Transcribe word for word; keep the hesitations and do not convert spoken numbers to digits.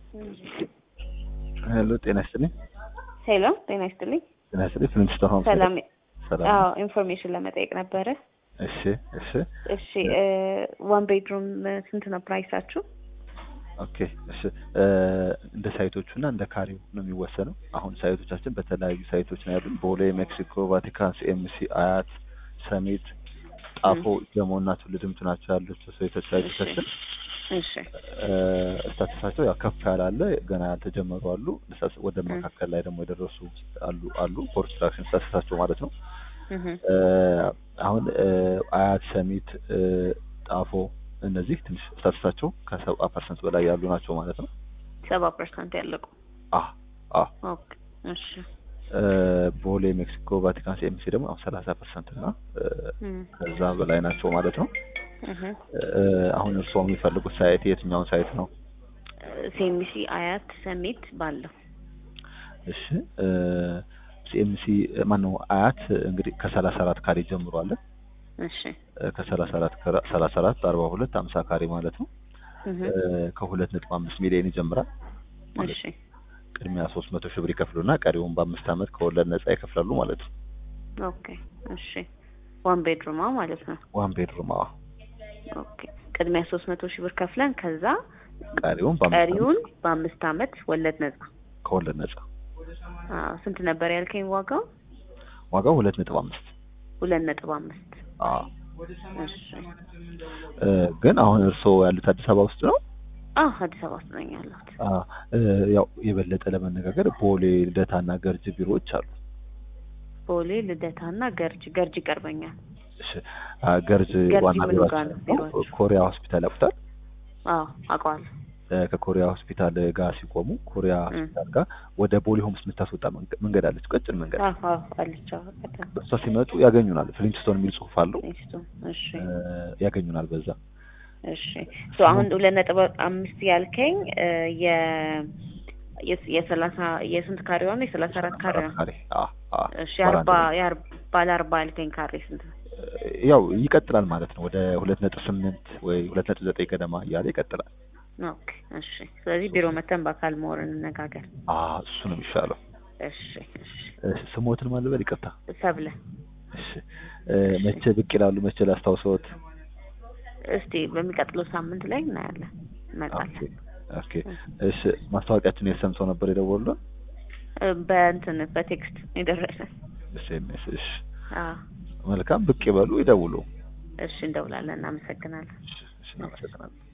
ሄሎ ጤና ይስጥልኝ። ሄሎ ጤና ይስጥልኝ። ጤና ይስጥልኝ። ፍንጭ ተሆም ሰላም። ሰላም። አዎ ኢንፎርሜሽን ለመጠየቅ ነበረ። እሺ እሺ እሺ ዋን ቤድሩም ስንት ነው ፕራይሳችሁ? ኦኬ እሺ እንደ ሳይቶቹና እንደ ካሬው ነው የሚወሰነው። አሁን ሳይቶቻችን በተለያዩ ሳይቶች ነው ያሉን። ቦሌ፣ ሜክሲኮ፣ ቫቲካን፣ ሲኤምሲ፣ አያት፣ ሰሚት፣ ጣፎ፣ ጀሞና ትውልድምቱ ናቸው ያሉት ሳይቶች ሳይቶቻችን። እሺ ስታተሳቸው ያው ከፍ ያላለ ገና ያልተጀመሩ አሉ። ወደ መካከል ላይ ደግሞ የደረሱ አሉ አሉ ኮንስትራክሽን ስታተሳቸው ማለት ነው። አሁን አያት፣ ሰሚት፣ ጣፎ እነዚህ ትንሽ ስታተሳቸው ከሰባ ፐርሰንት በላይ ያሉ ናቸው ማለት ነው። ሰባ ፐርሰንት ያለቁ? አ አ ኦኬ እሺ። ቦሌ፣ ሜክሲኮ፣ ቫቲካን፣ ሲኤምሲ ደግሞ ሰላሳ ፐርሰንት እና ከዛ በላይ ናቸው ማለት ነው። አሁን እርስዎ የሚፈልጉት ሳይት የትኛውን ሳይት ነው? ሲኤምሲ፣ አያት፣ ሰሚት ባለው። እሺ ሲኤምሲ ማነው አያት እንግዲህ ከሰላሳ አራት ካሬ ጀምሮ አለ። እሺ ከሰላሳ አራት ሰላሳ አራት አርባ ሁለት ሃምሳ ካሬ ማለት ነው። ከሁለት ነጥብ አምስት ሚሊዮን ይጀምራል። እሺ ቅድሚያ ሶስት መቶ ሺህ ብር ይከፍሉና ቀሪውን በአምስት አመት ከወለድ ነፃ ይከፍላሉ ማለት ነው። ኦኬ እሺ። ዋን ቤድሩም ማለት ነው? ዋን ቤድሩም አዎ። ኦኬ ቅድሚያ ሶስት መቶ ሺህ ብር ከፍለን ከዛ ቀሪውን ቀሪውን በአምስት አመት ወለድ ነፃ ከወለድ ነፃ። አዎ ስንት ነበር ያልከኝ ዋጋው? ዋጋው ሁለት ነጥብ አምስት ሁለት ነጥብ አምስት አዎ። እሺ ግን አሁን እርስዎ ያሉት አዲስ አበባ ውስጥ ነው? አዎ አዲስ አበባ ውስጥ ነኝ ያለሁት። አዎ ያው የበለጠ ለመነጋገር ቦሌ፣ ልደታና ገርጅ ቢሮዎች አሉ። ቦሌ፣ ልደታና ገርጅ ገርጅ ይቀርበኛል። እሺ ገርጅ ዋና ቢሮአችን ኮሪያ ሆስፒታል ያውቁታል? አዎ አውቀዋለሁ። ከኮሪያ ሆስፒታል ጋር ሲቆሙ ኮሪያ ሆስፒታል ጋር ወደ ቦሌ ሆምስ የምታስወጣ መንገድ አለች፣ ቀጭን መንገድ። አዎ አዎ አለች። አዎ እሷ ሲመጡ ያገኙናል። ፍሊንትስቶን የሚል ጽሑፍ አለው። እሺ ያገኙናል በዛ። እሺ ሶ አሁን ሁለት ነጥብ አምስት ያልከኝ የ የሰላሳ የስንት ካሬው ነው? የሰላሳ አራት ካሬው ነው? አዎ አዎ። እሺ አርባ የአርባ ባለ አርባ ያልከኝ ካሬ ስንት ነው? ያው ይቀጥላል ማለት ነው። ወደ ሁለት ነጥብ ስምንት ወይ ሁለት ነጥብ ዘጠኝ ገደማ እያለ ይቀጥላል። ኦኬ እሺ። ስለዚህ ቢሮ መተን በአካል መሆን እንነጋገር። አዎ እሱ ነው የሚሻለው። እሺ እሺ። ስሞትን ማለበል ይቅርታ? ሰብለ። እሺ መቼ ብቅ ይላሉ? መቼ ላስታውሰዎት? እስቲ በሚቀጥለው ሳምንት ላይ እናያለን። እንመጣለን። ኦኬ እሺ። ማስታወቂያችን የሰምተው ነበር የደወሉልን? በእንትን በቴክስት የደረሰን። እሺ እሺ። አዎ መልካም ብቅ ይበሉ፣ ይደውሉ። እሺ እንደውላለን። እናመሰግናለን። እሺ እናመሰግናለን።